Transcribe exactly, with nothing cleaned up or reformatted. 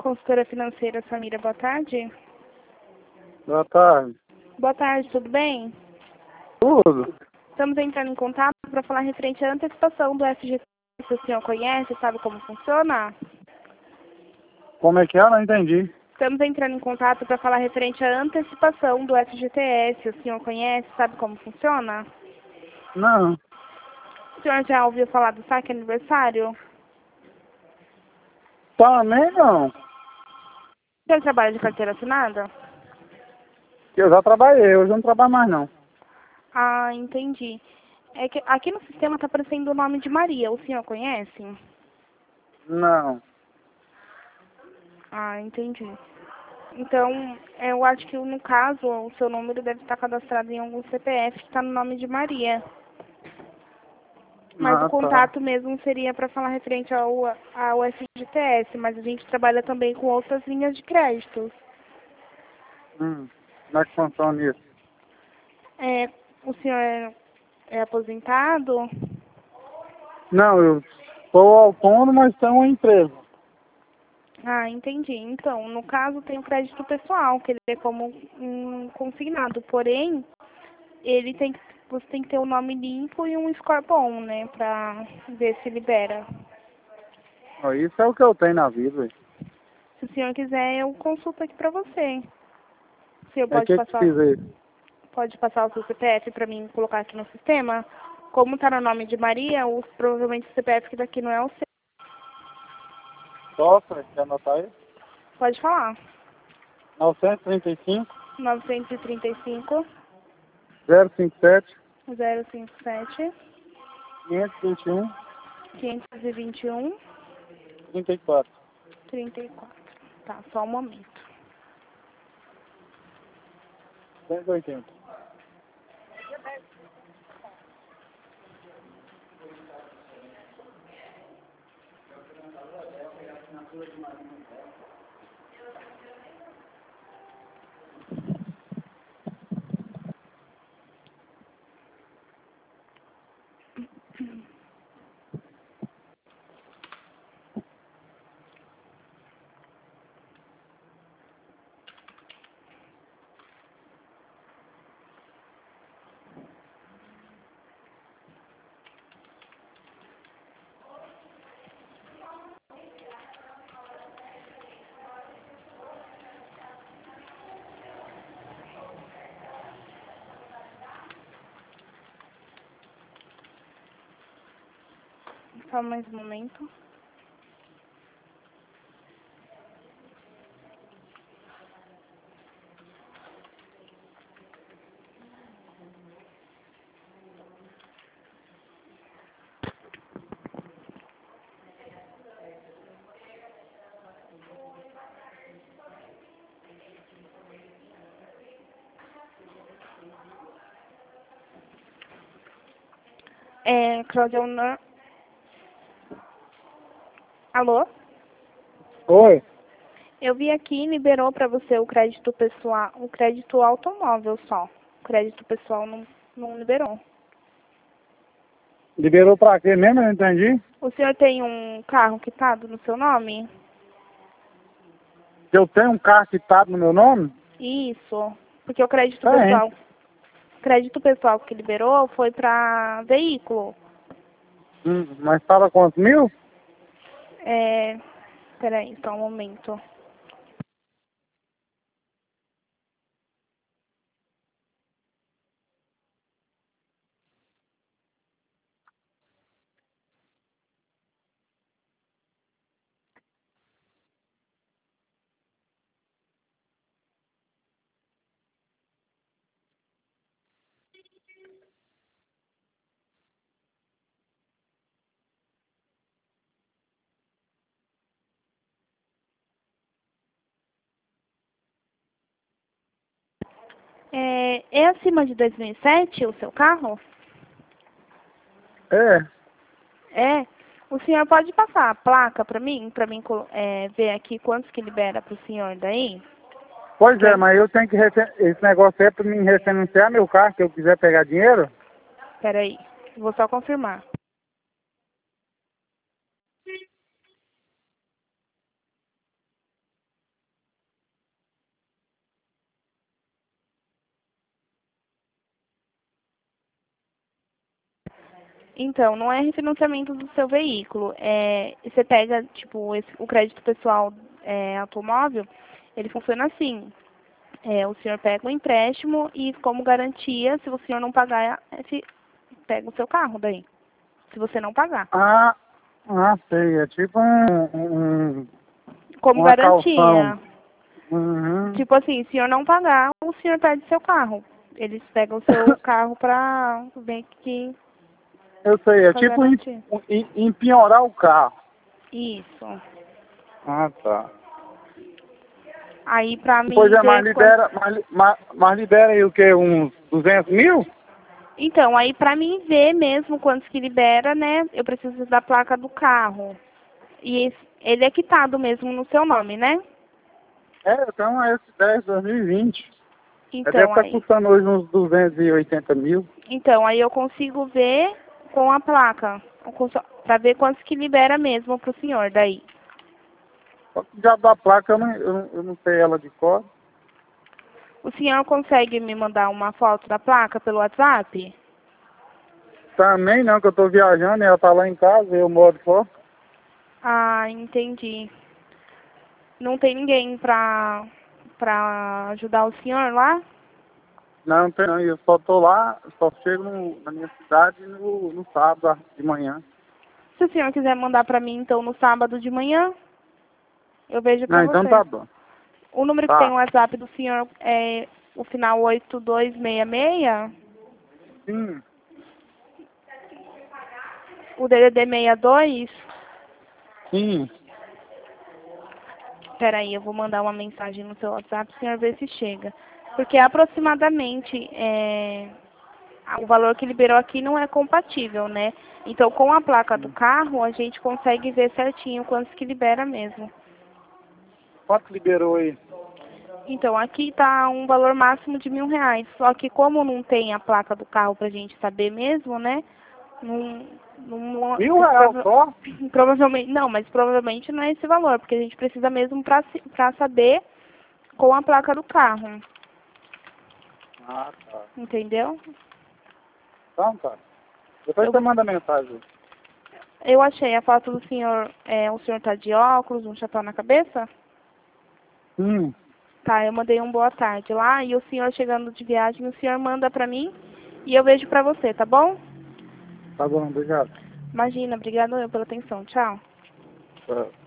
Consultora financeira Samira, boa tarde. Boa tarde. Boa tarde, tudo bem? Tudo? Estamos entrando em contato para falar referente à antecipação do F G T S. O senhor conhece, sabe como funciona? Como é que é? Não entendi. Estamos entrando em contato para falar referente à antecipação do F G T S. O senhor conhece, sabe como funciona? Não. O senhor já ouviu falar do saque aniversário? Também não. O senhor trabalha de carteira assinada? Eu já trabalhei, hoje eu não trabalho mais não. Ah, entendi. É que aqui no sistema está aparecendo o nome de Maria. O senhor conhece? Não. Ah, entendi. Então, eu acho que no caso, o seu número deve estar cadastrado em algum C P F que está no nome de Maria. Mas o Ah, tá. contato mesmo seria para falar referente ao, ao F G T S, mas a gente trabalha também com outras linhas de crédito. Hum. Como é que funciona isso? É, o senhor é, é aposentado? Não, eu sou autônomo, mas tenho uma empresa. Ah, entendi. Então, no caso, tem o crédito pessoal, que ele é como um consignado. Porém, ele tem que, você tem que ter o nome limpo e um score bom, né, pra ver se libera. Ó, isso é o que eu tenho na vida, velho. Se o senhor quiser, eu consulto aqui pra você. O senhor É pode que que passar, fizer. pode passar o seu C P F pra mim colocar aqui no sistema? Como tá no nome de Maria, o, provavelmente o C P F que daqui não é o seu. Nossa, quer anotar aí? Pode falar. novecentos e trinta e cinco, novecentos e trinta e cinco, zero cinco sete, zero cinco sete, quinhentos e vinte e um, quinhentos e vinte e um, trinta e quatro. trinta e quatro. Tá, só um momento. cento e oitenta. Só mais um momento. É, Cláudia Honor. Alô? Oi? Eu vi aqui e liberou para você o crédito pessoal, o crédito automóvel só. O crédito pessoal não, não liberou. Liberou pra quê mesmo? Eu não entendi. O senhor tem um carro quitado no seu nome? Eu tenho um carro quitado no meu nome? Isso. Porque o crédito Tem. pessoal, o crédito pessoal que liberou foi para veículo. Hum, mas tava quantos mil? É, peraí, só um momento. É, é acima de dois mil e sete o seu carro? É. É. O senhor pode passar a placa para mim, para mim é, ver aqui quantos que libera para o senhor daí? Pois é, Quer- mas eu tenho que refe- esse negócio é pra mim refinanciar meu carro, se eu quiser pegar dinheiro. Peraí, vou só confirmar. Então, não é refinanciamento do seu veículo. É, você pega, tipo, esse, o crédito pessoal é, automóvel, ele funciona assim. É, o senhor pega o empréstimo e, como garantia, se o senhor não pagar, é, se- pega o seu carro daí. Se você não pagar. Ah, ah, sei. É tipo um, um- Como uma calção. garantia. Uhum. Tipo assim, se o senhor não pagar, o senhor perde seu carro. Eles pegam o seu carro pra ver que Eu sei, é pra tipo em, garantir. em, empenhorar o carro. Isso. Ah, tá. Aí pra Pois mim é, mas ver quanto. libera, mas, mas, mas libera aí o quê? Uns duzentos mil? Então, aí pra mim ver mesmo quantos que libera, né? Eu preciso da placa do carro. E esse- ele é quitado mesmo no seu nome, né? É, eu tenho uma S dez dois mil e vinte. É, deve Então estar aí. custando hoje uns duzentos e oitenta mil. Então, aí eu consigo ver com a placa. Pra ver quantos que libera mesmo pro senhor daí. Só que já da placa eu não, eu, não- eu não sei ela de cor. O senhor consegue me mandar uma foto da placa pelo WhatsApp? Também não, que eu tô viajando e ela tá lá em casa e eu moro fora. Ah, entendi. Não tem ninguém pra, pra ajudar o senhor lá? Não, não tem não. Eu só tô lá, só chego no- na minha cidade no, no sábado de manhã. Se o senhor quiser mandar pra mim, então, no sábado de manhã, eu vejo pra Não, então você. tá bom. O número que tem Tá. o WhatsApp do senhor é o final oito dois seis seis? Sim. O D D D sessenta e dois? Sim. Peraí, eu vou mandar uma mensagem no seu WhatsApp para o senhor ver se chega. Porque aproximadamente é, o valor que liberou aqui não é compatível, né? Então, com a placa do carro, a gente consegue ver certinho quantos que libera mesmo. Quanto liberou aí? Então, aqui está um valor máximo de mil reais. Só que como não tem a placa do carro para a gente saber mesmo, né? Não, não, Mil reais prova- só? provavelmente, não, mas provavelmente não é esse valor, porque a gente precisa mesmo para para saber com a placa do carro. Ah, tá. Entendeu? Então tá. Depois Eu, você manda mensagem. eu achei a foto do senhor, é, o senhor tá de óculos, um chapéu na cabeça? Sim. Tá, eu mandei um boa tarde lá e o senhor chegando de viagem, o senhor manda pra mim e eu vejo pra você, tá bom? Tá bom, obrigado. Imagina, obrigado eu pela atenção. Tchau. Tchau.